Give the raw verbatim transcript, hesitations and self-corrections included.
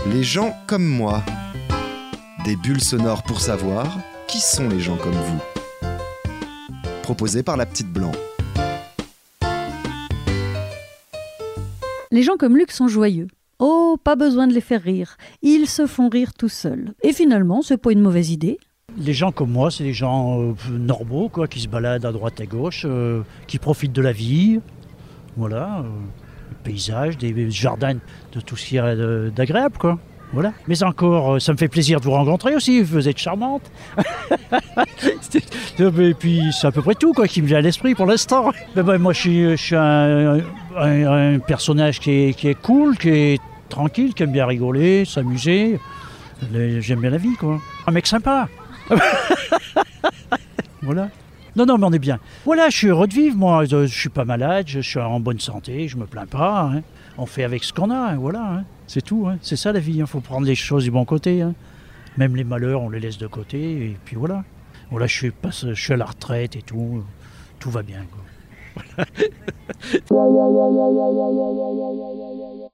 Les gens comme moi. Des bulles sonores pour savoir qui sont les gens comme vous. Proposé par la petite Blanc. Les gens comme Luc sont joyeux. Oh, pas besoin de les faire rire. Ils se font rire tout seuls. Et finalement, c'est pas une mauvaise idée. Les gens comme moi, c'est des gens euh, normaux, quoi, qui se baladent à droite à gauche, euh, qui profitent de la vie. Voilà, euh, des paysages, des jardins, de tout ce qu'il y a d'agréable, quoi. Voilà. Mais encore, ça me fait plaisir de vous rencontrer aussi, vous êtes charmante. Et puis c'est à peu près tout quoi, qui me vient à l'esprit pour l'instant. Mais ben, moi je suis, je suis un, un, un personnage qui est, qui est cool, qui est tranquille, qui aime bien rigoler, s'amuser. J'aime bien la vie quoi. Un mec sympa. Voilà. Non, non, mais on est bien. Voilà, je suis heureux de vivre, moi. Je, je suis pas malade, je suis en bonne santé, je me plains pas. Hein. On fait avec ce qu'on a, hein, voilà. Hein. C'est tout, hein. C'est ça la vie. Il hein. faut prendre les choses du bon côté. Hein. Même les malheurs, on les laisse de côté, et puis voilà. Voilà, je suis, pas, je suis à la retraite et tout. Tout va bien, quoi.